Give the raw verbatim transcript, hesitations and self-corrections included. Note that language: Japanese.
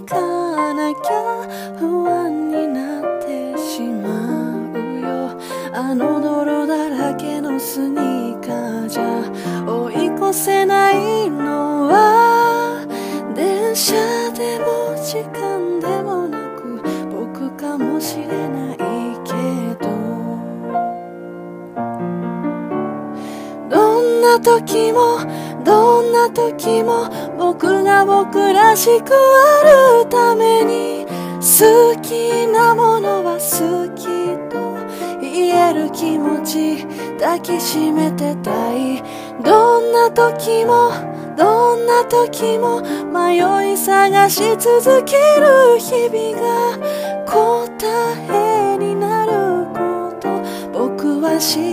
行かなきゃ不安になってしまうよ。あの泥だらけのスニーカーじゃ追い越せないのは電車でも時間でもなく僕かもしれないけど、どんな時もどんな時も僕が僕らしくあるために好きなものは好きと言える気持ち抱きしめてたい。どんな時もどんな時も迷い探し続ける日々が答えになること僕は知